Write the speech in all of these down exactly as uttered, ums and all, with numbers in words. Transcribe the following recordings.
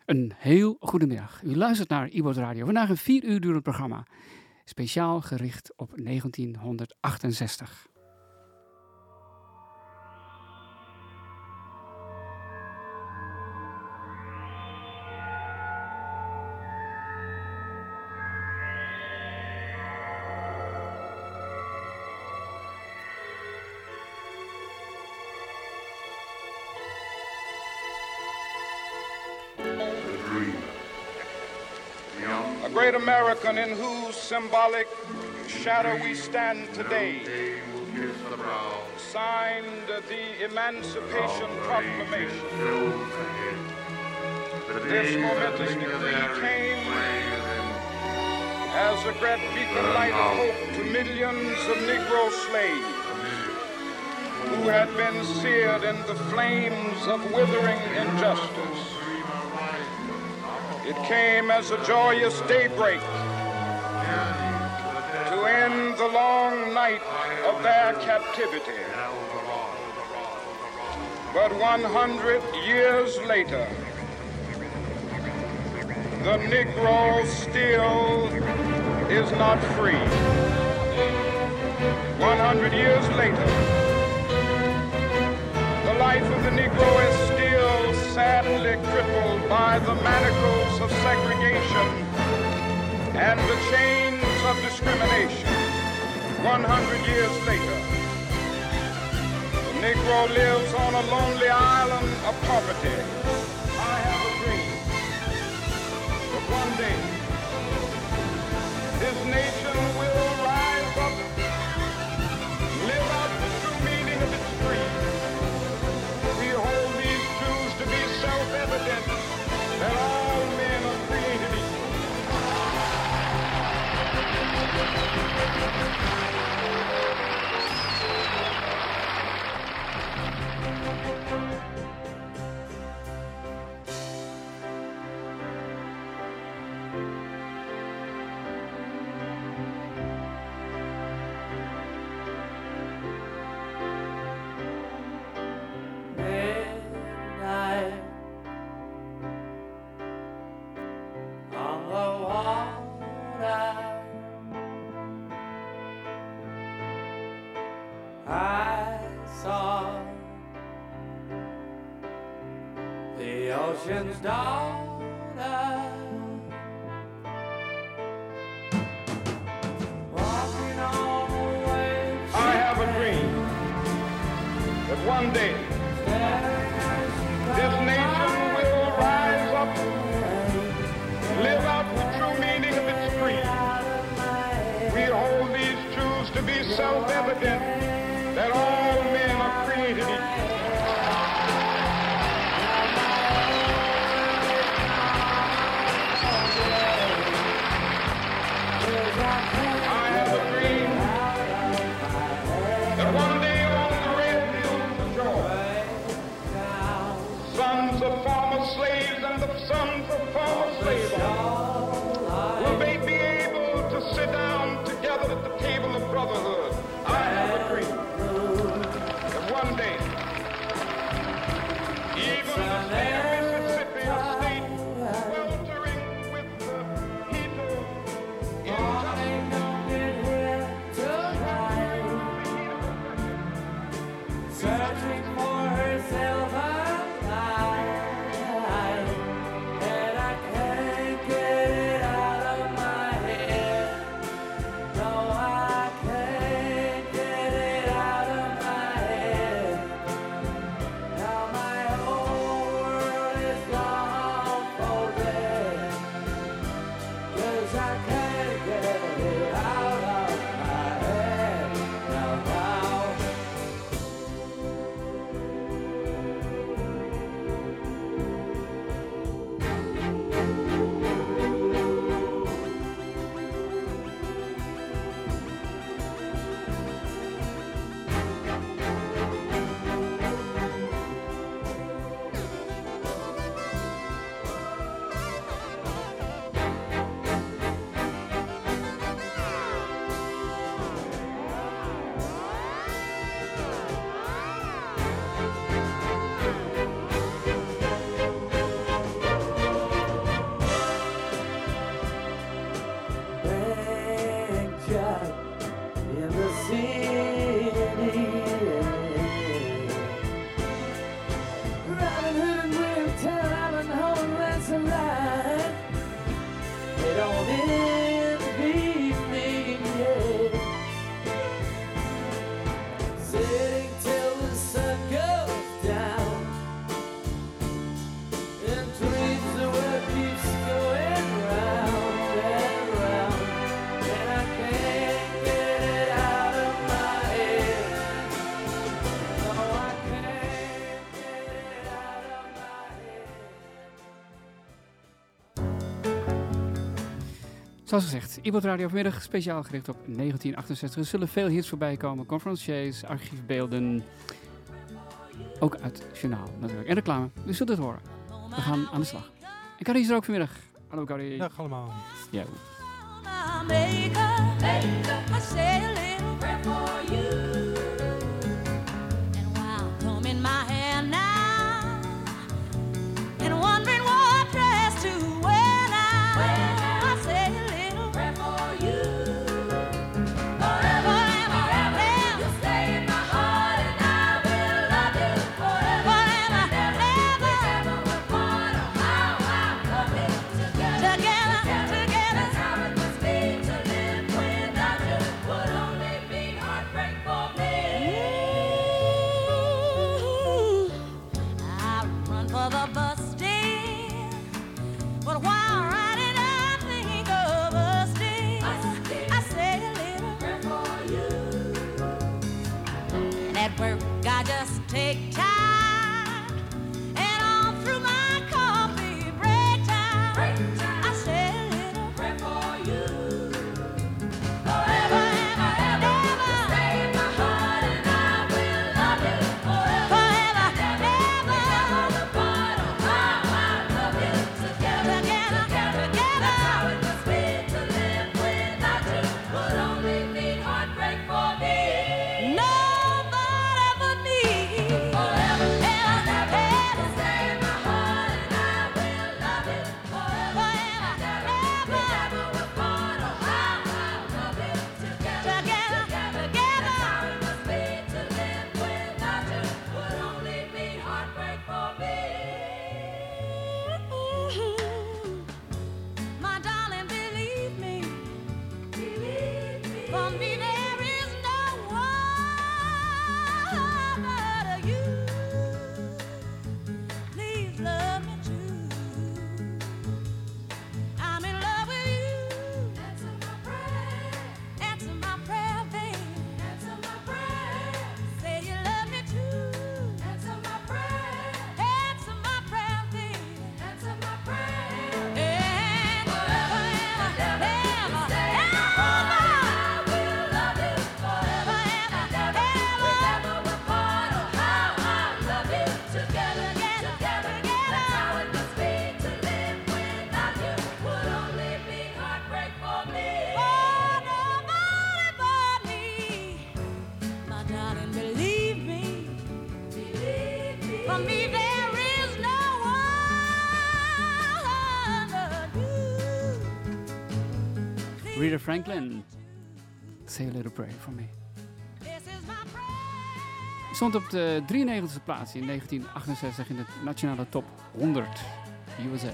Een heel goedemiddag. U luistert naar Ibo's Radio. Vandaag een vier uur durend programma. Speciaal gericht op negentienhonderdachtenzestig. A great American in whose symbolic shadow we stand today signed the Emancipation Proclamation. This momentous decree came as a great beacon light of hope to millions of Negro slaves who had been seared in the flames of withering injustice. It came as a joyous daybreak to end the long night of their captivity. But one hundred years later, the Negro still is not free. One hundred years later, the life of the Negro is still sadly crippled by the manacles of segregation and the chains of discrimination. One hundred years later, the Negro lives on a lonely island of poverty. I have a dream that one day this nation will rise up, live out the true meaning of its creed. We hold these truths to be self-evident, that all men are created equal. Ocean's daughter, walking on the waves. I have a dream that one day this nation will rise up, live out the true meaning of its creed. We hold these truths to be self-evident, that all men are created equal. Slaves and the sons of former slave owners, will they be able to sit down together at the table of brotherhood? I have a dream that one day, even the state of Mississippi, a state sweltering with the heat of injustice, searching for herself. Zoals gezegd, Ibo's Radio vanmiddag speciaal gericht op negentien achtenzestig. Er zullen veel hits voorbij komen. Conferenciers, archiefbeelden. Ook uit het journaal natuurlijk. En reclame. U zult het horen. We gaan aan de slag. En Carrie is er ook vanmiddag. Hallo Carrie. Dag allemaal. Ja. Take time and all through my coffee break time, break time. I say a little prayer for you. Forever and ever, ever. Stay in my heart and I will love you forever. Forever and ever. Never apart. Oh, how I love you together, together, together, together. That's how it must be to live without you. Would only mean heartbreak for me. No. Rita Franklin, Say a Little Prayer for Me. Stond op de drieënnegentigste plaats in negentien achtenzestig in de nationale top honderd U S A.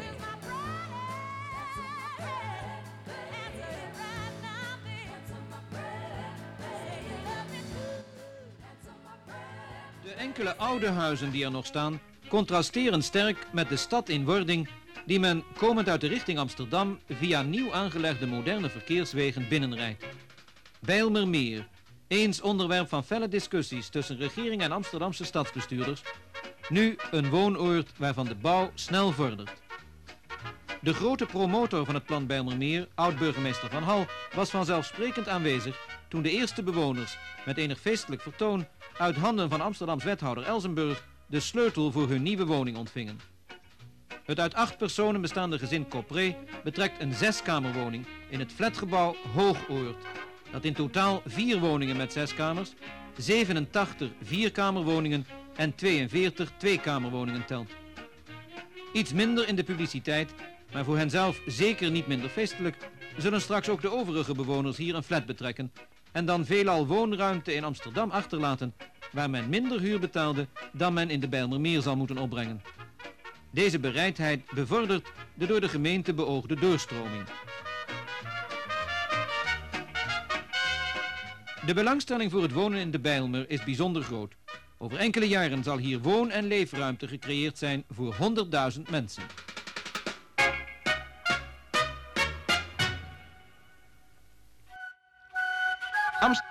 De enkele oude huizen die er nog staan, contrasteren sterk met de stad in wording die men, komend uit de richting Amsterdam, via nieuw aangelegde moderne verkeerswegen binnenrijdt. Bijlmermeer, eens onderwerp van felle discussies tussen regering en Amsterdamse stadsbestuurders, nu een woonoord waarvan de bouw snel vordert. De grote promotor van het plan Bijlmermeer, oud-burgemeester Van Hal, was vanzelfsprekend aanwezig toen de eerste bewoners met enig feestelijk vertoon uit handen van Amsterdams wethouder Elsenburg de sleutel voor hun nieuwe woning ontvingen. Het uit acht personen bestaande gezin Copré betrekt een zeskamerwoning in het flatgebouw Hoogoord, dat in totaal vier woningen met zes kamers, zevenentachtig vierkamerwoningen en tweeënveertig tweekamerwoningen telt. Iets minder in de publiciteit, maar voor henzelf zeker niet minder feestelijk, zullen straks ook de overige bewoners hier een flat betrekken en dan veelal woonruimte in Amsterdam achterlaten, waar men minder huur betaalde dan men in de Bijlmermeer zal moeten opbrengen. Deze bereidheid bevordert de door de gemeente beoogde doorstroming. De belangstelling voor het wonen in de Bijlmer is bijzonder groot. Over enkele jaren zal hier woon- en leefruimte gecreëerd zijn voor honderdduizend mensen. Amsterdam.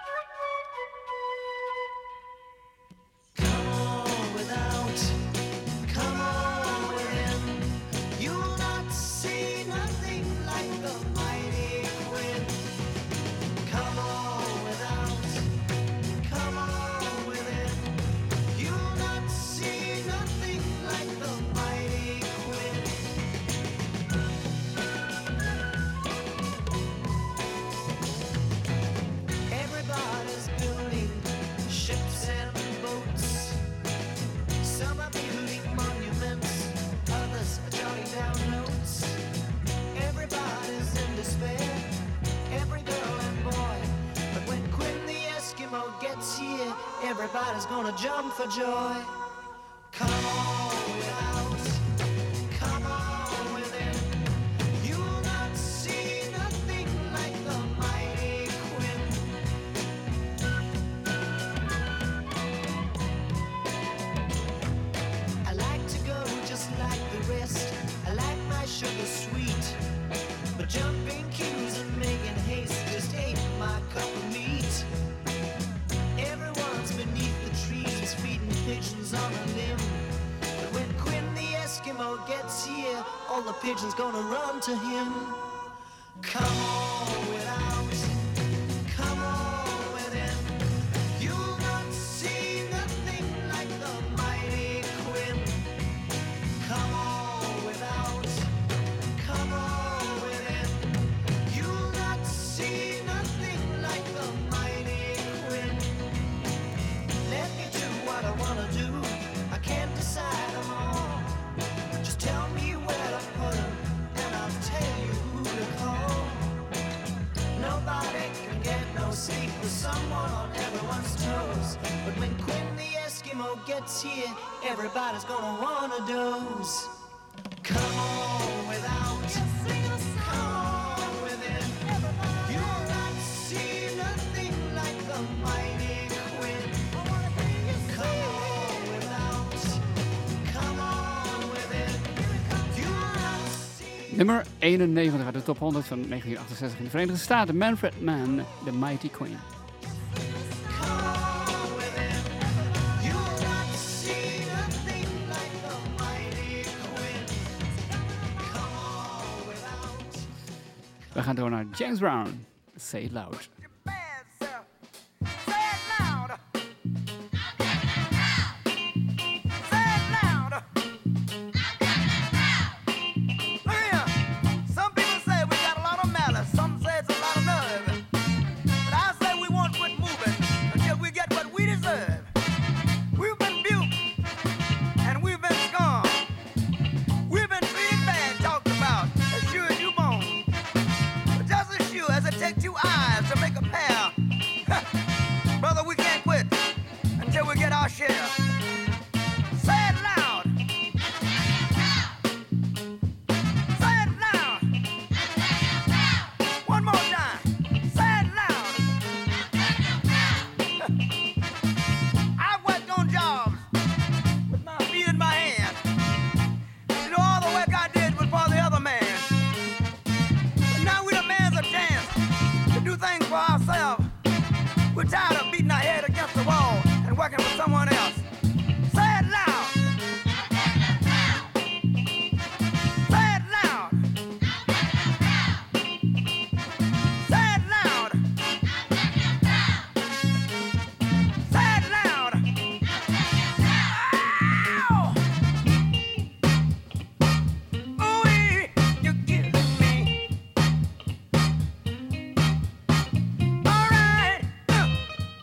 You'll not see nothing like the mighty everybody's gonna jump for joy. Come on without, come on within. You'll not see nothing like the mighty Quinn. I like to go just like the rest. I like my sugar sweet, but jumping cues and making haste just ain't my cup of meat. Everyone's beneath the trees feeding pigeons on a limb. But when Quinn the Eskimo gets here, all the pigeons gonna run to him. Come on without, come on within. You'll not see nothing like the mighty Quinn. Come on without, come on within. You'll not see nothing like the mighty Quinn. Let me do what I wanna do. I can't decide them all. Just tell me where to put them, and I'll tell you who to call. Nobody can get no sleep with someone on everyone's toes. But when Quinn the Eskimo gets here, everybody's gonna wanna doze. Come on without, come on within. You'll not see nothing like the mighty Quinn. Come on without, come on within. You'll not see. Nummer eenennegentig uit de top honderd van negentien achtenzestig in de Verenigde Staten. Manfred Mann, The Mighty Queen. Come on within. You'll not see nothing like the mighty Quinn. Come on without. We gaan door naar James Brown. Say It Loud. Bad self. Say it loud. Say it loud. Look here. Some people say we got a lot of malice. Some say it's a lot of nerve. But I say we won't quit moving until we get what we deserve. We've been buked and we've been scorned. We've been treated bad, talked about, as sure as you born. But just as sure as it takes two eyes to make a pair, brother, we can't quit until we get our share. Say it loud. Say it loud. One more time. Say it loud. I've worked on jobs with my feet in my hand. You know, all the work I did was for the other man. But now we demand a chance to do things for ourselves. We're tired of beating our head against the wall and working for someone else. Say it loud. Say it loud. Say it loud. Say it loud. Ow! Ooh-wee, you're killing me. All right. Uh.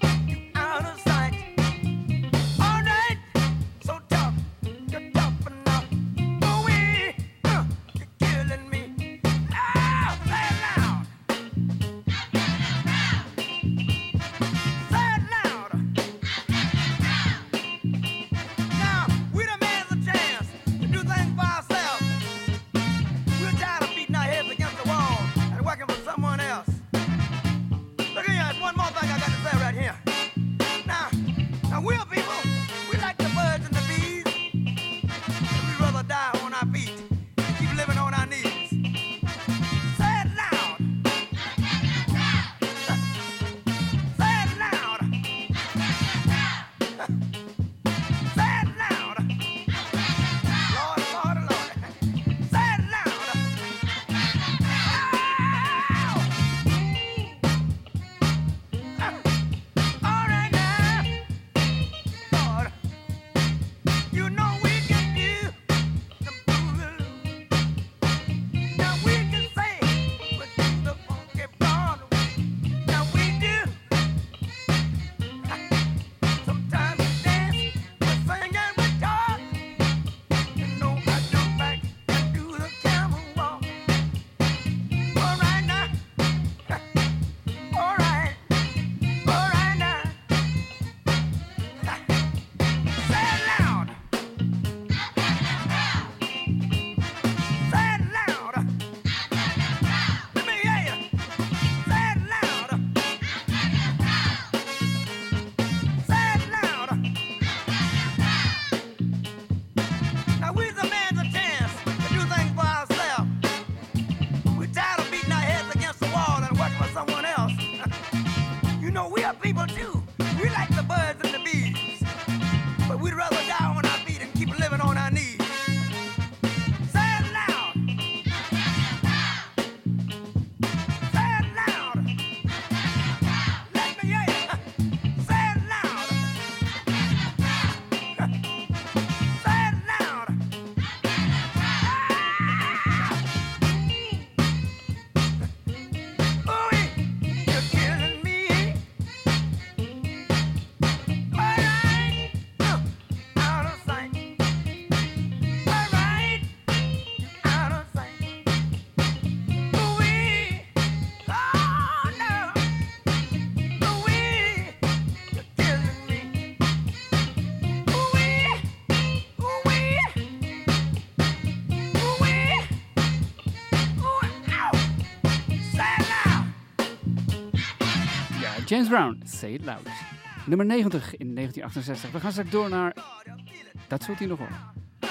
James Brown, Say It Loud. Nummer negentig in negentien achtenzestig. We gaan straks door naar... Dat zult u nog horen.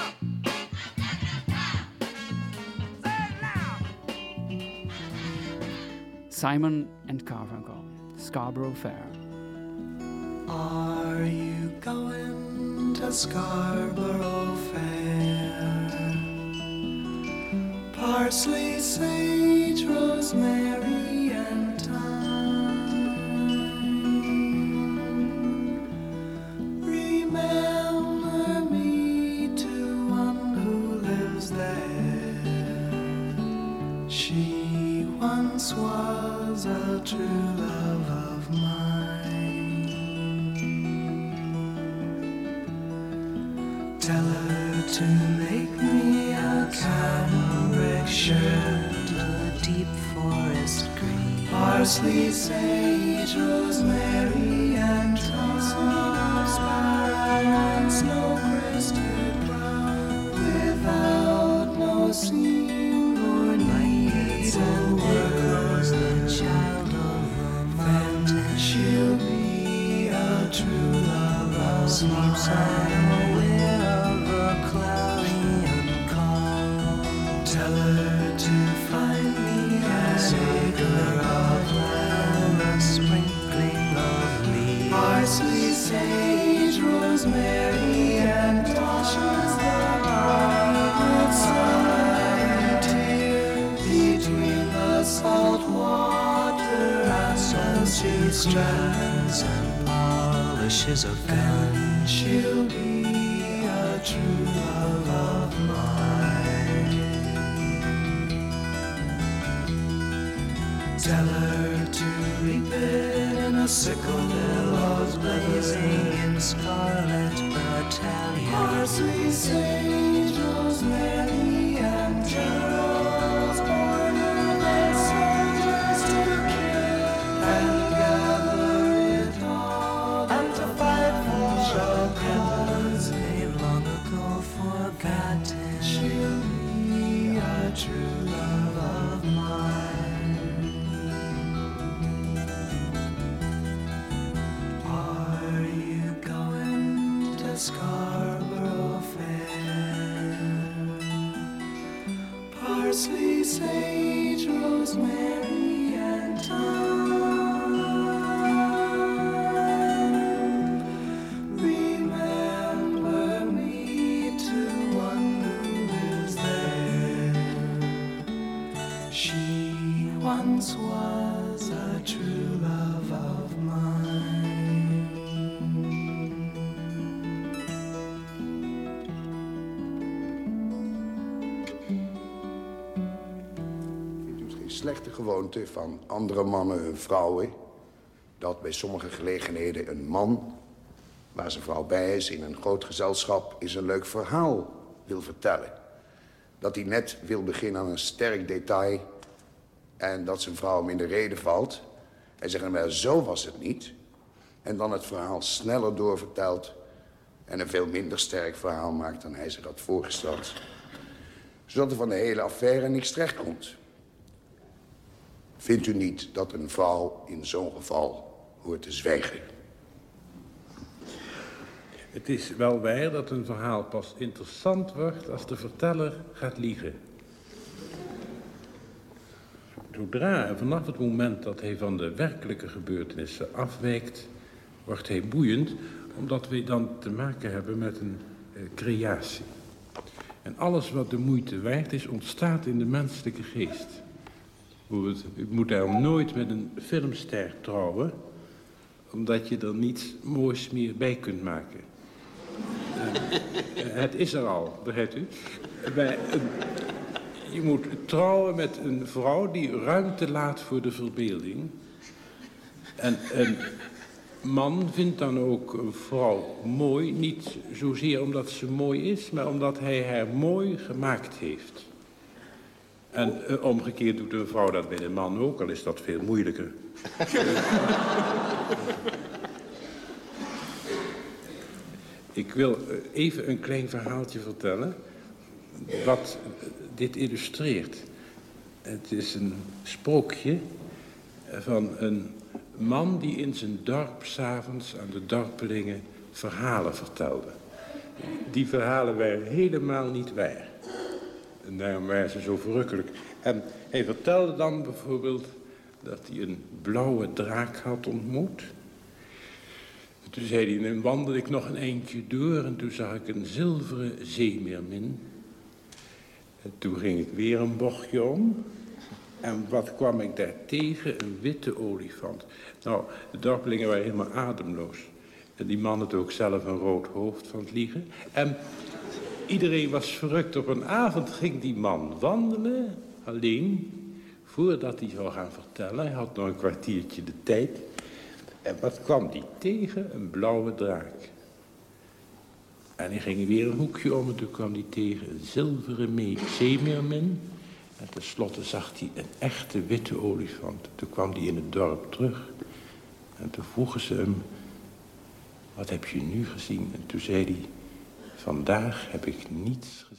Simon and Garfunkel, Scarborough Fair. Are you going to Scarborough Fair? Parsley, sage, rosemary, and thyme. Remember me to one who lives there. She once was a true love of mine. Tell her to make me a cambric shirt, a deep forest green, parsley, sage, rosemary, and thyme, sparrow and snow-crested brown, without no seam or need, and there goes the child of the mountain. She'll be a true love of sleeps unaware of a cloudy and calm. Tell her to find me an acre of land, a sprinkling of leaves, parsley, sage, rosemary, and thyme, with sunlight here between the salt water and sea strands and polishes of gun. She'll be a true love of mine. Tell her to reap it in a sickle, billows blazing in scarlet battalions, parsley, sage, rosemary, and generals order their soldiers to kill and gather it all and to fight for a cause they long ago forgotten. She'll be a true love of mine. Are you going to Scarborough Fair? Parsley, sage, rosemary, and thyme. Remember me to one who lives there. She once was a true love of mine. Het is geen slechte gewoonte van andere mannen hun vrouwen dat bij sommige gelegenheden een man, waar zijn vrouw bij is in een groot gezelschap, eens een leuk verhaal wil vertellen. Dat hij net wil beginnen aan een sterk detail en dat zijn vrouw hem in de rede valt. Hij zegt, maar zo was het niet. En dan het verhaal sneller doorvertelt en een veel minder sterk verhaal maakt dan hij zich had voorgesteld. Zodat er van de hele affaire niks terecht komt. Vindt u niet dat een vrouw in zo'n geval hoort te zwijgen? Het is wel waar dat een verhaal pas interessant wordt als de verteller gaat liegen. Zodra en vanaf het moment dat hij van de werkelijke gebeurtenissen afwijkt, wordt hij boeiend, omdat we dan te maken hebben met een uh, creatie. En alles wat de moeite waard is, ontstaat in de menselijke geest. U moet daarom nooit met een filmster trouwen, omdat je er niets moois meer bij kunt maken. Uh, het is er al, begrijpt u? Bij een, je moet trouwen met een vrouw die ruimte laat voor de verbeelding. En een man vindt dan ook een vrouw mooi, niet zozeer omdat ze mooi is, maar omdat hij haar mooi gemaakt heeft. En uh, omgekeerd doet een vrouw dat bij een man ook, al is dat veel moeilijker. Ik wil even een klein verhaaltje vertellen, wat dit illustreert. Het is een sprookje van een Een man die in zijn dorp 's avonds aan de dorpelingen verhalen vertelde. Die verhalen waren helemaal niet waar. En daarom waren ze zo verrukkelijk. En hij vertelde dan bijvoorbeeld dat hij een blauwe draak had ontmoet. Toen zei hij, dan wandelde ik nog een eindje door en toen zag ik een zilveren zeemeermin. En toen ging ik weer een bochtje om. En wat kwam ik daar tegen? Een witte olifant. Nou, de dorpelingen waren helemaal ademloos. En die man had ook zelf een rood hoofd van het liegen. En iedereen was verrukt. Op een avond ging die man wandelen, alleen, voordat hij zou gaan vertellen. Hij had nog een kwartiertje de tijd. En wat kwam die tegen? Een blauwe draak. En hij ging weer een hoekje om en toen kwam hij tegen een zilveren zeemeermin. En tenslotte zag hij een echte witte olifant. Toen kwam hij in het dorp terug. En toen vroegen ze hem, wat heb je nu gezien? En toen zei hij, vandaag heb ik niets gezien.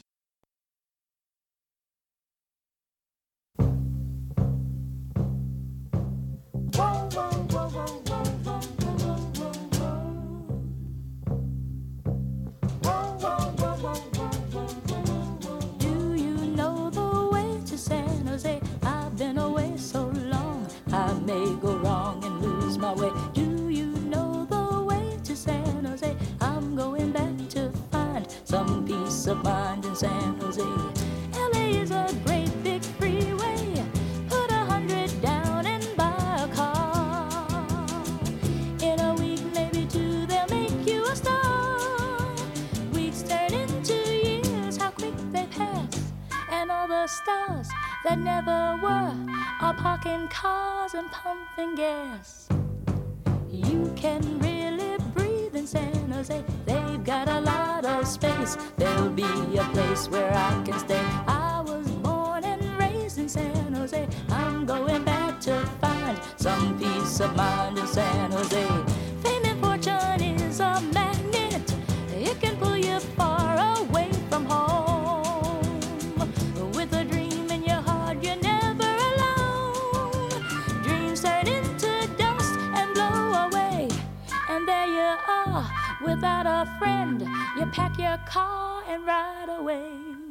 Of mind in San Jose. L A is a great big freeway. Put a hundred down and buy a car. In a week, maybe two, they'll make you a star. Weeks turn into years, how quick they pass. And all the stars that never were are parking cars and pumping gas. You can really breathe in San Jose. They've got a lot of space. There'll be a place where I can stay. I was born and raised in San Jose. I'm going back to find some peace of mind in San Jose. Fame and fortune is a magnet. It can pull you far away from home. With a dream in your heart, you're never alone. Dreams turn into dust and blow away. And there you are, without a friend. You pack your car and ride away.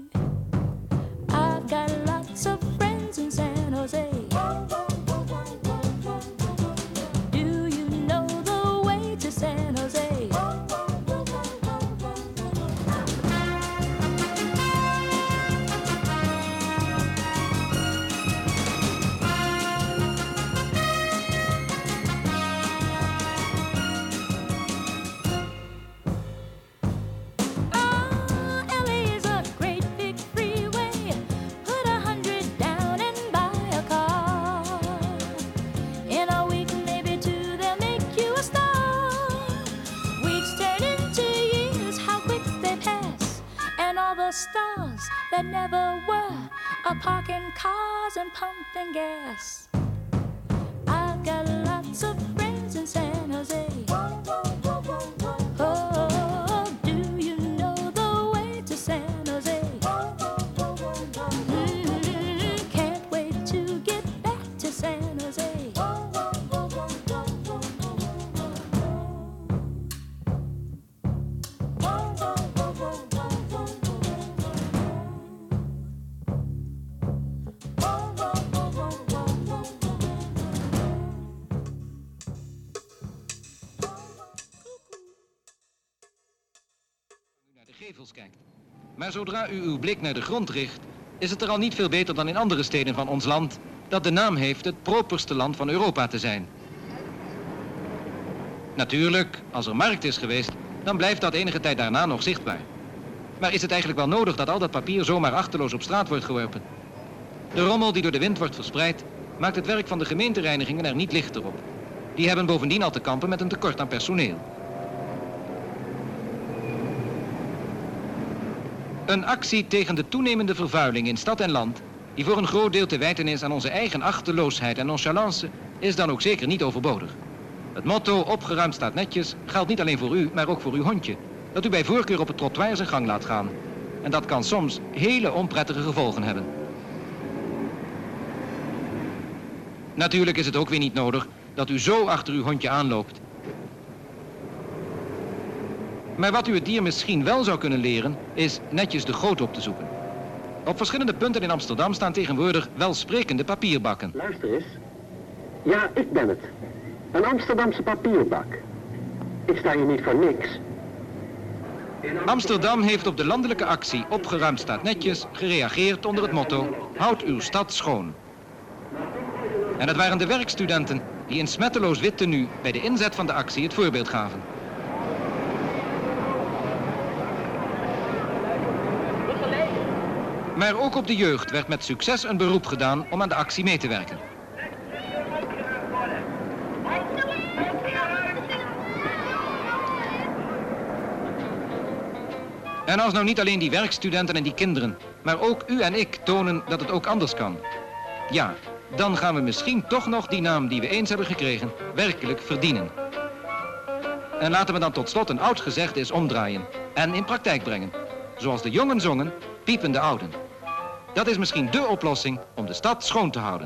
I've got lots of friends in San Jose. Do you know the way to San Jose? Stars that never were are parking cars and pumping gas. I've got lots of friends in San Jose. Oh, do you know the way to San Jose? Mm, can't wait to get back to San Jose. Kijkt. Maar zodra u uw blik naar de grond richt, is het er al niet veel beter dan in andere steden van ons land, dat de naam heeft het properste land van Europa te zijn. Natuurlijk, als er markt is geweest, dan blijft dat enige tijd daarna nog zichtbaar. Maar is het eigenlijk wel nodig dat al dat papier zomaar achterloos op straat wordt geworpen? De rommel die door de wind wordt verspreid, maakt het werk van de gemeentereinigingen er niet lichter op. Die hebben bovendien al te kampen met een tekort aan personeel. Een actie tegen de toenemende vervuiling in stad en land, die voor een groot deel te wijten is aan onze eigen achteloosheid en nonchalance, is dan ook zeker niet overbodig. Het motto opgeruimd staat netjes geldt niet alleen voor u, maar ook voor uw hondje, dat u bij voorkeur op het trottoir zijn gang laat gaan. En dat kan soms hele onprettige gevolgen hebben. Natuurlijk is het ook weer niet nodig dat u zo achter uw hondje aanloopt. Maar wat u het dier misschien wel zou kunnen leren, is netjes de goot op te zoeken. Op verschillende punten in Amsterdam staan tegenwoordig welsprekende papierbakken. Luister eens. Ja, ik ben het. Een Amsterdamse papierbak. Ik sta hier niet voor niks. Amsterdam heeft op de landelijke actie Opgeruimd staat netjes gereageerd onder het motto: houd uw stad schoon. En het waren de werkstudenten die in smetteloos wit tenue bij de inzet van de actie het voorbeeld gaven. Maar ook op de jeugd werd met succes een beroep gedaan om aan de actie mee te werken. En als nou niet alleen die werkstudenten en die kinderen, maar ook u en ik tonen dat het ook anders kan. Ja, dan gaan we misschien toch nog die naam die we eens hebben gekregen werkelijk verdienen. En laten we dan tot slot een oud gezegde eens omdraaien en in praktijk brengen. Zoals de jongen zongen, piepen de ouden. Dat is misschien dé oplossing om de stad schoon te houden.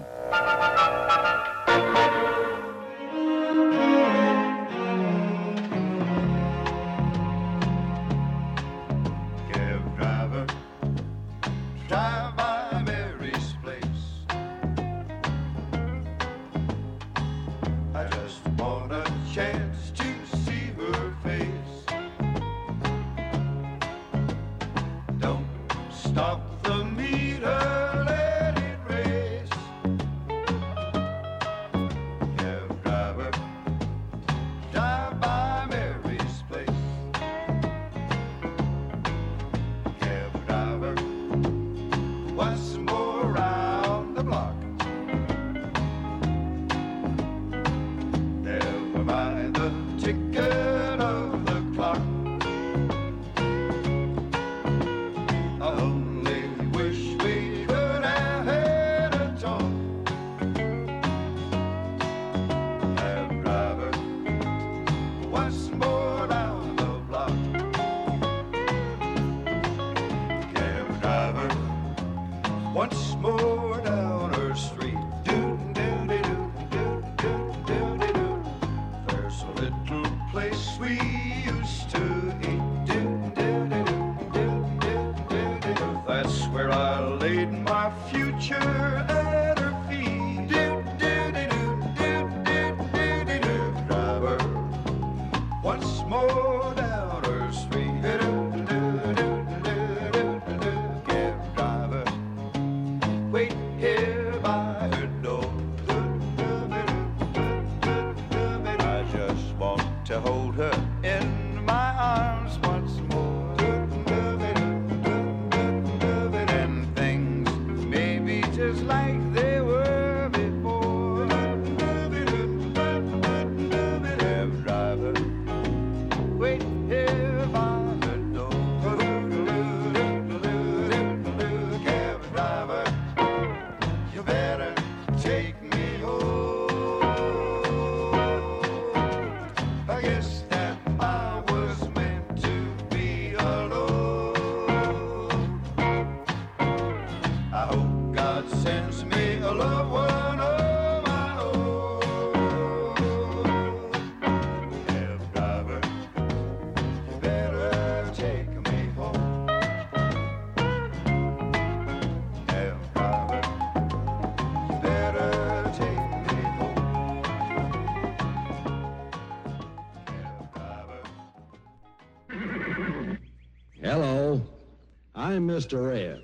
Hello, I'm Mister Ed.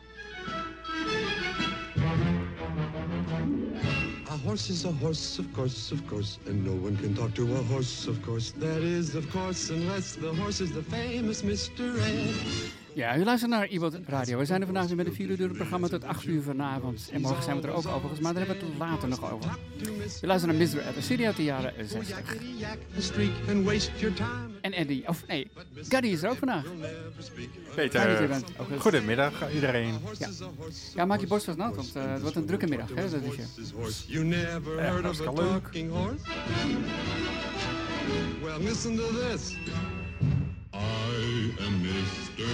A horse is a horse, of course, of course, and no one can talk to a horse, of course. That is, of course, unless the horse is the famous Mister Ed. Ja, u luistert naar I B O T Radio. We zijn er vandaag weer met een vier uur programma tot acht uur vanavond. En morgen zijn we er ook overigens, maar daar hebben we het later nog over. We luisteren naar Mister Ed, een serie uit de jaren zestig. En Eddie, of nee, Gaddy is er ook vandaag. Peter, goedemiddag iedereen. Ja. ja, maak je borst vast nat, want uh, het wordt een drukke middag, hè, dat is je. Ja, hartstikke leuk. Well, listen to this. I am Mister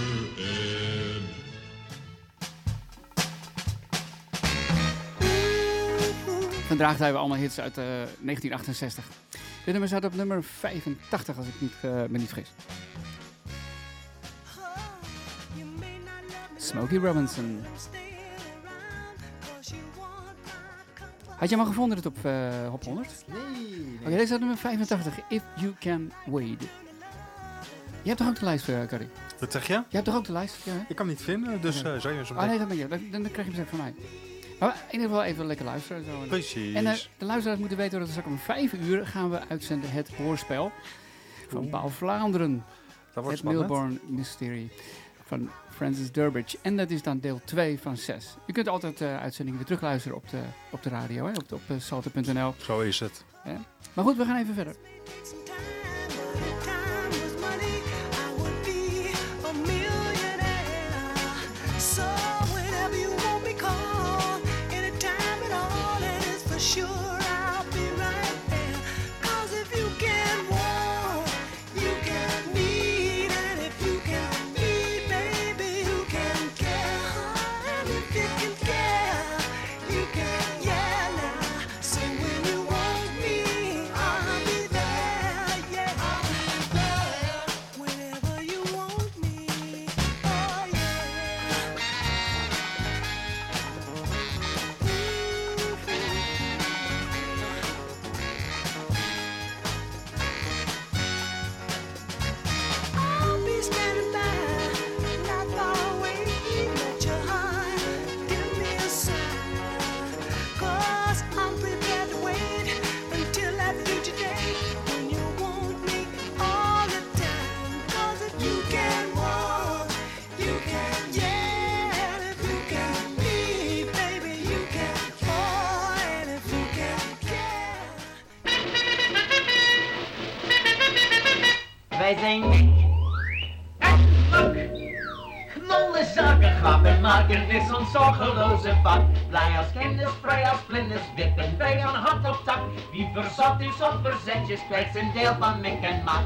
Ed. Vandaag hebben we allemaal hits uit uh, negentien achtenzestig. Dit nummer staat op nummer vijfentachtig, als ik niet, uh, me niet vergis. Smokey Robinson. Had je hem al gevonden, het op uh, Hop honderd? Nee. nee. Oké, okay, deze staat nummer vijfentachtig. If You Can Wade. Je hebt toch ook de lijst, uh, Carrie? Wat zeg je? Je hebt toch ook de lijst? Ja, ik kan hem niet vinden, dus okay. uh, zou je zo meteen... Oh nee, dat ben je. Dan, dan krijg je hem van mij. Maar in ieder geval even lekker luisteren. Zo. Precies. En uh, de luisteraars moeten weten dat we straks om vijf uur gaan we uitzenden het hoorspel van Paul Vlaanderen. Dat wordt het Milbourne Mystery van Francis Durbridge. En dat is dan deel twee van zes. Je kunt altijd uh, uitzendingen weer terugluisteren op de, op de radio, hè, op, de, op uh, salto punt n l. Zo is het. Ja. Maar goed, we gaan even verder. Wij zijn Nick en Luc. Knollen, zaken, grappen maken is ons zorgeloze vak. Blij als kennis, vrij als vlinders, wippen wij aan hart op tak. Wie verzat is op verzetjes, krijgt zijn deel van Mick en Mak.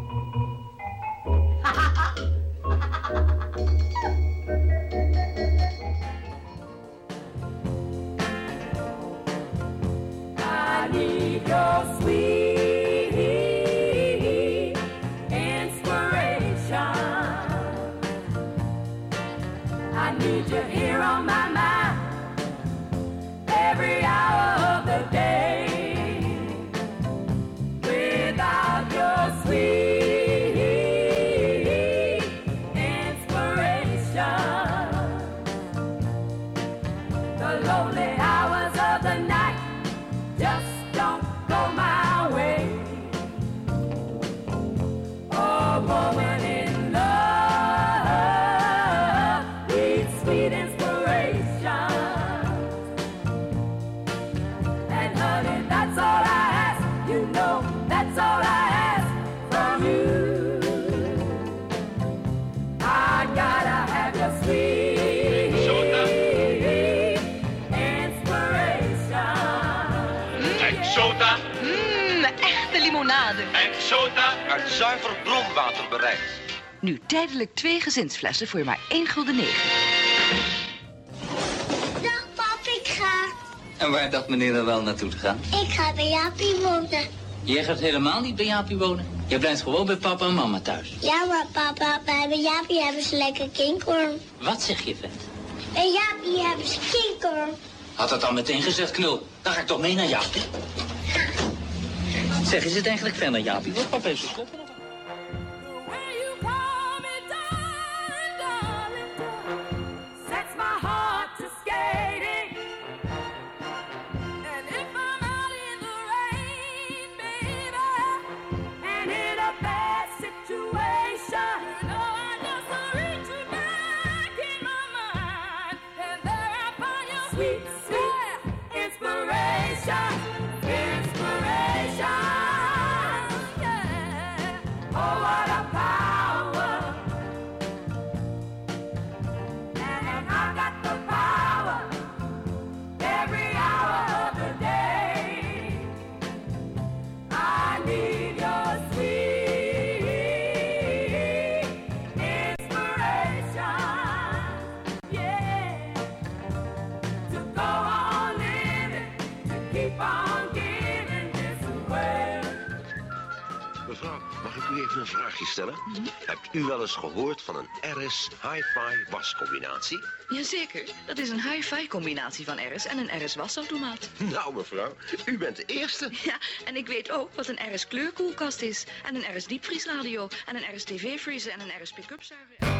I need your sweet I need you here on my mind every hour of the day. Without your sweet inspiration, the lonely hours of the night just don't go my way. Oh, woman in love, sweet inspiration. And honey, that's all I ask. You know, that's all I ask from you. I gotta have your sweet inspiration. Exota. Mmm, echte limonade. Exota uit zuiver bronwater bereid. Nu tijdelijk twee gezinsflessen voor maar één gulden negen. Dag pap, ik ga. En waar dacht meneer er wel naartoe te gaan? Ik ga bij Jaapie wonen. Jij gaat helemaal niet bij Jaapie wonen. Jij blijft gewoon bij papa en mama thuis. Ja, maar papa, bij Jaapie hebben ze lekker kinkorn. Wat zeg je, vent? Bij Jaapie hebben ze kinkorn. Had dat dan meteen gezegd, knul. Dan ga ik toch mee naar Jaapie. Zeg, is het eigenlijk ver naar Jaapie? Want papa heeft zijn kloppen nog. Go on. Mevrouw, mag ik u even een vraagje stellen? Mhm. Hebt u wel eens gehoord van een R S Hi-Fi wascombinatie? Jazeker, dat is een hi-fi combinatie van R S en een R S wasautomaat. Nou, mevrouw, u bent de eerste. Ja, en ik weet ook wat een R S kleurkoelkast is. En een R S diepvriesradio. En een R S tv-freezer en een R S pick-up zuiger.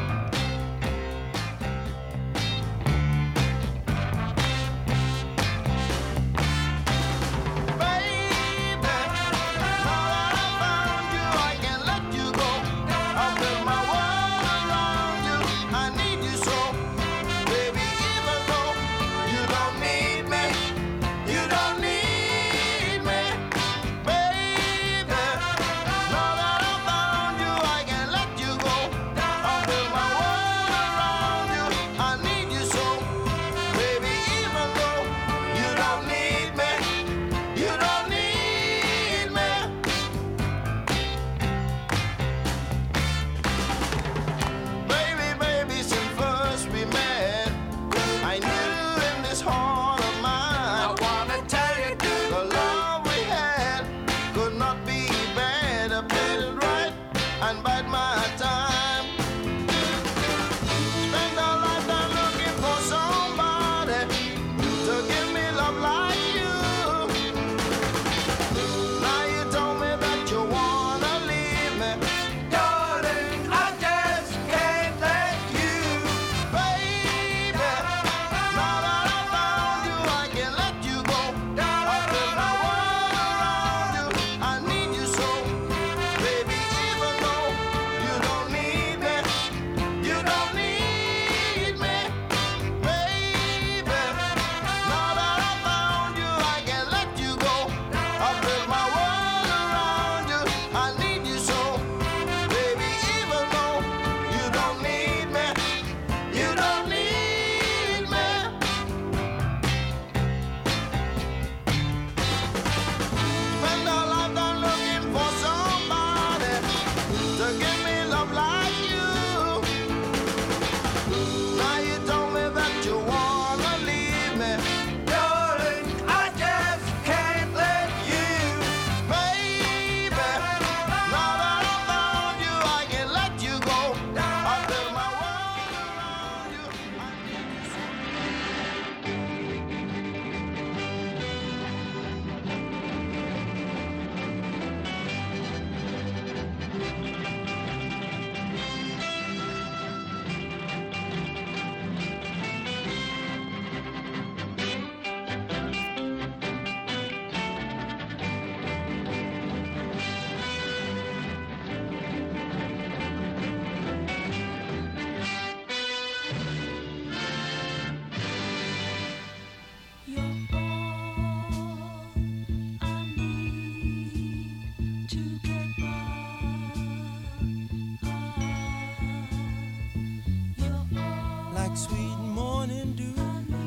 Sweet morning dew,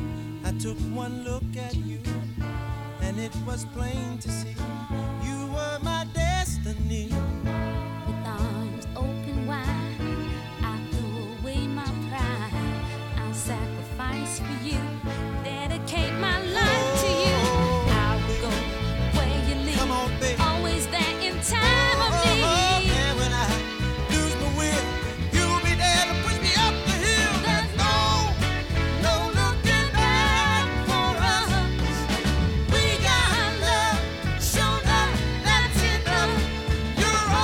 I took one look at you, and it was plain to see you were my destiny. With arms open wide, I threw away my pride. I'll sacrifice for you, dedicate my life to you. I'll go where you lead, Come on, baby. always there in time of need. And when I lose my will, you'll be there to push me up the hill. There's no, no looking back for us. We got love, show love, that's enough. You're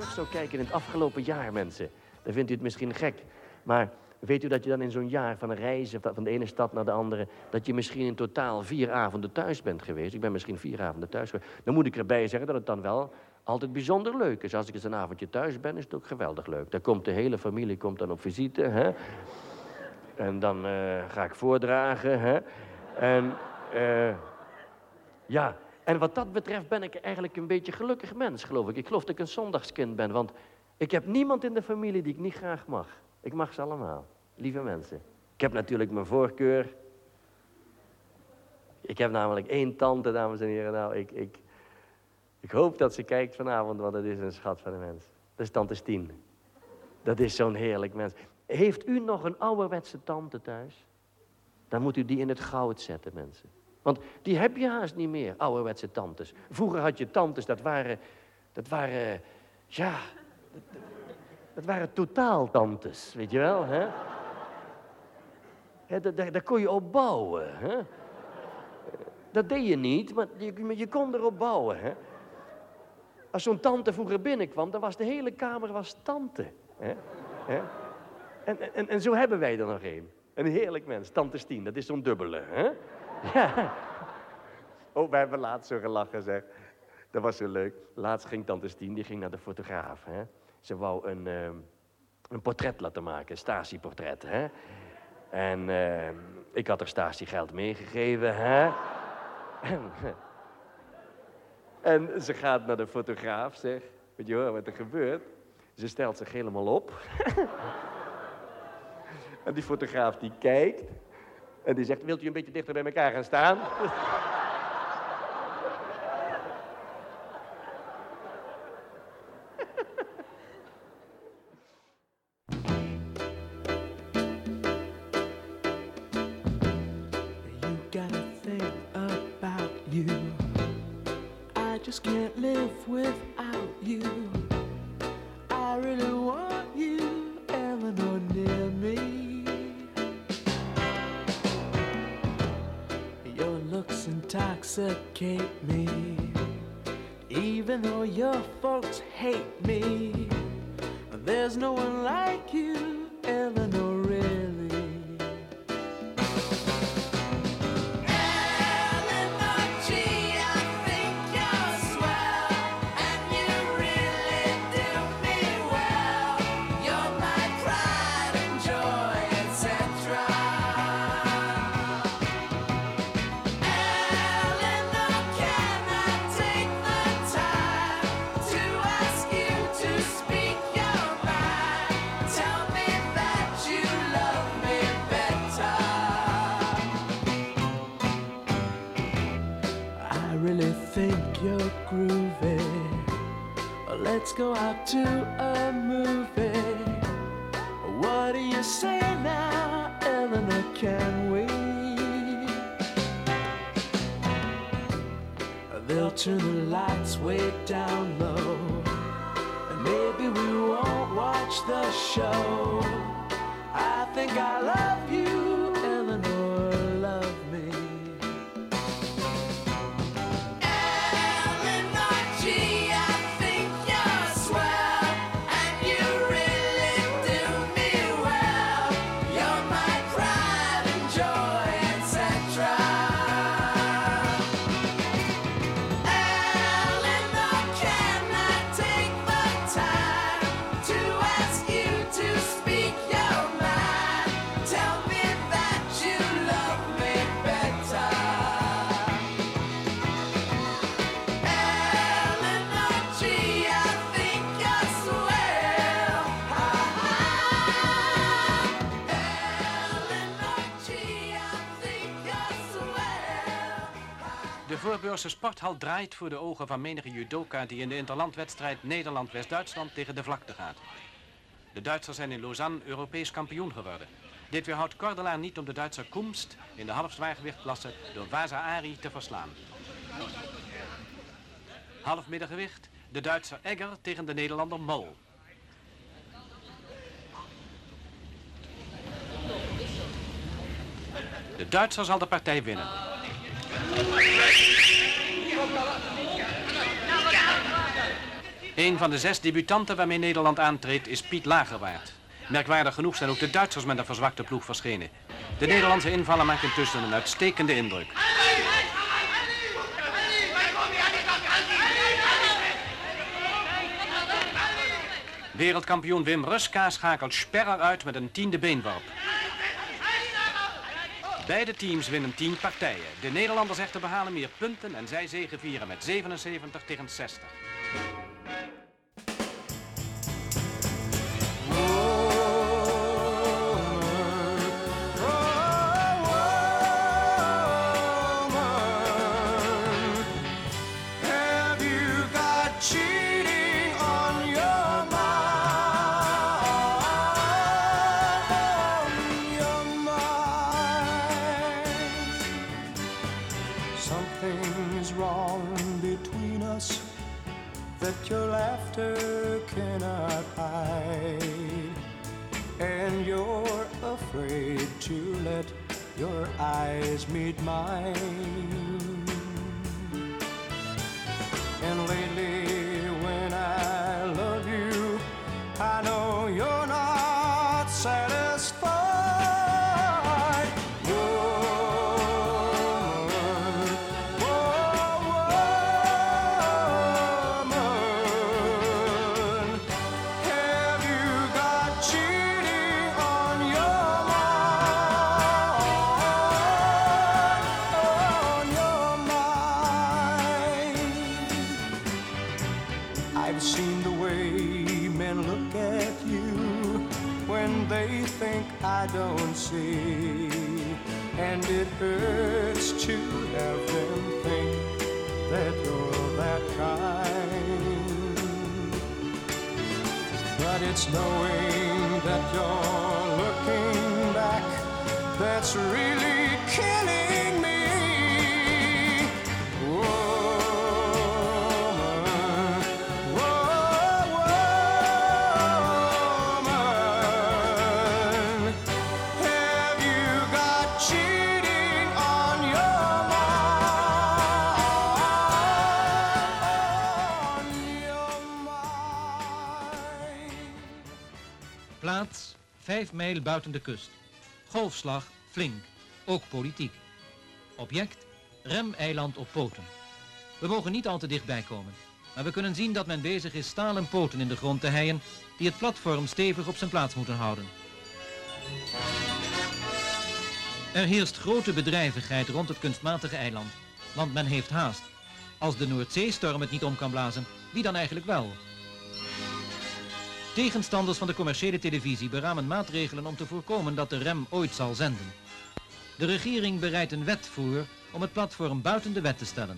terug zou kijken in het afgelopen jaar, mensen, dan vindt u het misschien gek. Maar weet u dat je dan in zo'n jaar van een reizen van de ene stad naar de andere, dat je misschien in totaal vier avonden thuis bent geweest? Ik ben misschien vier avonden thuis geweest. Dan moet ik erbij zeggen dat het dan wel altijd bijzonder leuk is. Als ik eens een avondje thuis ben, is het ook geweldig leuk. Dan komt de hele familie komt dan op visite, hè. En dan uh, ga ik voordragen, hè. En uh, ja, en wat dat betreft ben ik eigenlijk een beetje gelukkig mens, geloof ik. Ik geloof dat ik een zondagskind ben, want ik heb niemand in de familie die ik niet graag mag. Ik mag ze allemaal, lieve mensen. Ik heb natuurlijk mijn voorkeur. Ik heb namelijk één tante, dames en heren. Nou, ik, ik, ik hoop dat ze kijkt vanavond, want dat is een schat van een mens. Dat is tante Stien. Dat is zo'n heerlijk mens. Heeft u nog een ouderwetse tante thuis? Dan moet u die in het goud zetten, mensen. Want die heb je haast niet meer, ouderwetse tantes. Vroeger had je tantes, dat waren, dat waren, ja, dat, dat waren totaaltantes, weet je wel, hè? Ja, daar, daar kon je op bouwen, hè? Dat deed je niet, maar je, je kon erop bouwen, hè? Als zo'n tante vroeger binnenkwam, dan was de hele kamer was tante, hè? Hè? En, en, en zo hebben wij er nog een. Een heerlijk mens, tante Stien, dat is zo'n dubbele, hè? Ja. Oh, wij hebben laatst zo gelachen, zeg. Dat was zo leuk. Laatst ging tante Stien, die ging naar de fotograaf, hè. Ze wou een, uh, een portret laten maken, een Stasi-portret, hè. En uh, ik had er Stasi geld meegegeven, hè. En, en ze gaat naar de fotograaf, zeg. Weet je hoor wat er gebeurt? Ze stelt zich helemaal op. En die fotograaf die kijkt. En die zegt, wilt u een beetje dichter bij elkaar gaan staan? You gotta think about you. I just can't live without you. I really want you, Eleanor, near me. Your looks intoxicate me, even though your folks hate me. There's no one like you, Eleanor, really. Eleanor G, I think you're swell, and you really do me well. You're my pride and joy, et cetera. Eleanor, can I take the time to ask you to speak your mind? Tell me that you love me better. I really think you're groovy. Let's go out to a movie. What do you say now, Eleanor, can we? They'll turn the lights way down low, and maybe we won't watch the show. I think I love you, Eleanor, love me. Eleanor G, I think you're swell, and you really do me well. You're my pride and joy, et cetera. Eleanor, can I take the time to ask you to speak your mind? Tell me that you love me better. Eleanor G, I think you're swell. Eleanor G, I think you're swell. De Voorburgse sporthal draait voor de ogen van menige judoka die in de interlandwedstrijd Nederland-West-Duitsland tegen de vlakte gaat. De Duitsers zijn in Lausanne Europees kampioen geworden. Dit weerhoudt Kordelaar niet om de Duitser Kumst in de halfzwaargewichtklasse door Waza Ari te verslaan. Halfmiddengewicht, de Duitser Egger tegen de Nederlander Mol. De Duitser zal de partij winnen. Een van de zes debutanten waarmee Nederland aantreedt is Piet Lagerwaard. Merkwaardig genoeg zijn ook de Duitsers met een verzwakte ploeg verschenen. De Nederlandse invaller maakt intussen een uitstekende indruk. Wereldkampioen Wim Ruska schakelt Sperrer uit met een tiende beenworp. Beide teams winnen tien partijen. De Nederlanders echter behalen meer punten en zij zegevieren met zevenenzeventig tegen zestig. Something's wrong between us that your laughter cannot hide, and you're afraid to let your eyes meet mine. And lately when I love you, I know you're not satisfied. I've seen the way men look at you when they think I don't see, and it hurts to have them think that you're that kind. But it's knowing that you're looking back that's really killing me. Plaats, vijf mijl buiten de kust. Golfslag, flink, ook politiek. Object, remeiland op poten. We mogen niet al te dichtbij komen, maar we kunnen zien dat men bezig is stalen poten in de grond te heien die het platform stevig op zijn plaats moeten houden. Er heerst grote bedrijvigheid rond het kunstmatige eiland, want men heeft haast. Als de Noordzeestorm het niet om kan blazen, wie dan eigenlijk wel? Tegenstanders van de commerciële televisie beramen maatregelen om te voorkomen dat de rem ooit zal zenden. De regering bereidt een wet voor om het platform buiten de wet te stellen.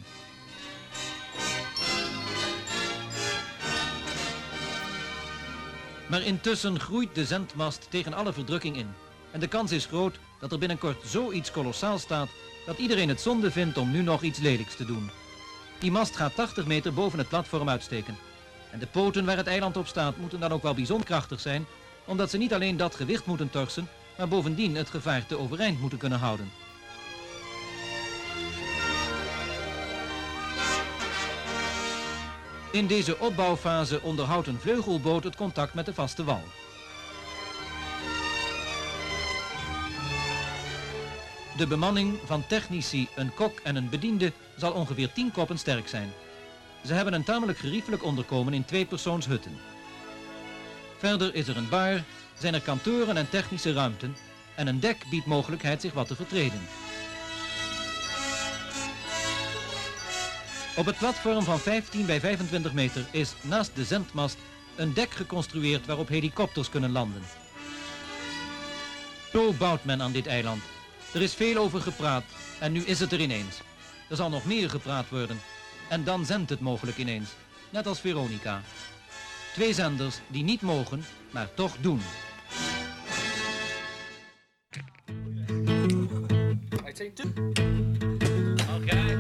Maar intussen groeit de zendmast tegen alle verdrukking in. En de kans is groot dat er binnenkort zoiets kolossaal staat dat iedereen het zonde vindt om nu nog iets lelijks te doen. Die mast gaat tachtig meter boven het platform uitsteken. En de poten waar het eiland op staat moeten dan ook wel bijzonder krachtig zijn, omdat ze niet alleen dat gewicht moeten torsen, maar bovendien het gevaarte overeind moeten kunnen houden. In deze opbouwfase onderhoudt een vleugelboot het contact met de vaste wal. De bemanning van technici, een kok en een bediende zal ongeveer tien koppen sterk zijn. Ze hebben een tamelijk geriefelijk onderkomen in tweepersoonshutten. Verder is er een bar, zijn er kantoren en technische ruimten en een dek biedt mogelijkheid zich wat te vertreden. Op het platform van vijftien bij vijfentwintig meter is naast de zendmast een dek geconstrueerd waarop helikopters kunnen landen. Zo bouwt men aan dit eiland. Er is veel over gepraat en nu is het er ineens. Er zal nog meer gepraat worden en dan zendt het mogelijk ineens, net als Veronica. Twee zenders die niet mogen, maar toch doen. Okay.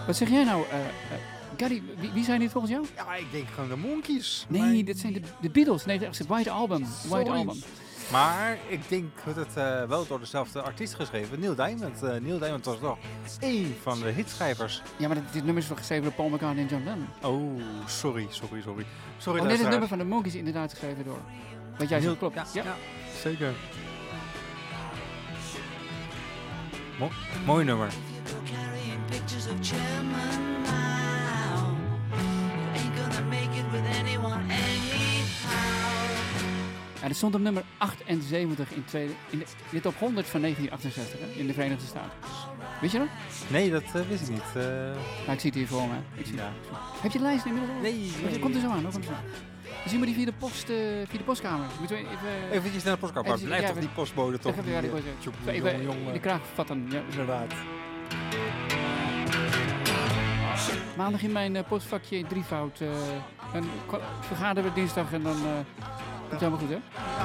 Wat zeg jij nou, uh, uh, Gary? Wie, wie zijn dit volgens jou? Ja, ik denk gewoon de Monkees. Nee, maar... dit zijn de, de Beatles. Nee, dat is het White Album. White Album. Maar ik denk dat het uh, wel door dezelfde artiest geschreven, Neil Diamond. Uh, Neil Diamond was toch één van de hitschrijvers. Ja, maar dit, dit nummer is toch geschreven door Paul McCartney en John Lennon? Oh, sorry, sorry, sorry. sorry oh, dit is het nummer van de Monkees inderdaad geschreven door. Wat jij zegt klopt. Ja, ja. ja, zeker. Mo- mooi nummer. Ja, dat stond op nummer achtenzeventig in, tweede, in de, dit op honderd van negentien achtenzestig hè, in de Verenigde Staten. Weet je dat? Nee, dat uh, wist ik niet. Uh... Nou, ik zie het hier voor me. Ik zie ja. Heb je de lijst inmiddels al? Nee, nee. Dat komt er zo aan. Dat komt er zo aan. Dan zien we die via de, post, uh, via de postkamer. Moeten we even... Eventjes naar de postkamer. Maar blijft ja, toch die postbode toch? Even, ja, die die, uh, even jongen, jongen. De kraag vatten. Ja, inderdaad. Maandag in mijn uh, postvakje in drievoud. Uh, en vergaderen we dinsdag en dan uh, komt het helemaal goed, hè?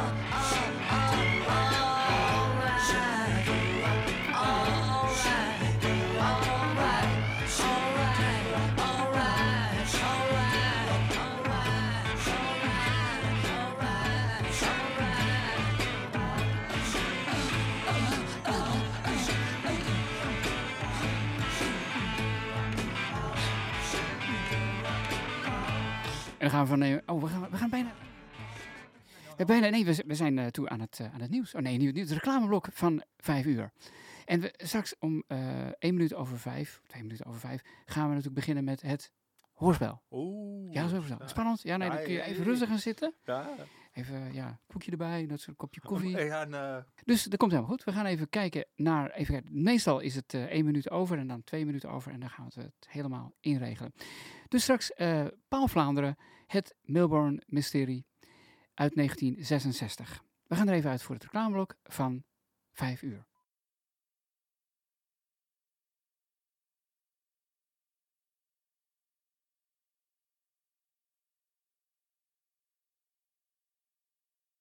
En dan gaan we van... Uh, oh, we gaan, we gaan bijna... We, bijna nee, we, we zijn uh, toe aan het, uh, aan het nieuws. Oh nee, nieuw, het reclameblok van vijf uur. En we, straks om uh, één minuut over vijf, twee minuten over vijf, gaan we natuurlijk beginnen met het hoorspel. Oeh. Ja, zo ja. Spannend. Ja, nee, dan kun je even rustig gaan zitten. Ja. Even, ja, koekje erbij, dat soort kopje koffie. Ja, en, uh... Dus dat komt helemaal goed. We gaan even kijken naar... Even kijken. Meestal is het uh, één minuut over en dan twee minuten over. En dan gaan we het helemaal inregelen. Dus straks uh, Paul Vlaanderen, het Melbourne Mysterie uit negentien zesenzestig. We gaan er even uit voor het reclameblok van vijf uur.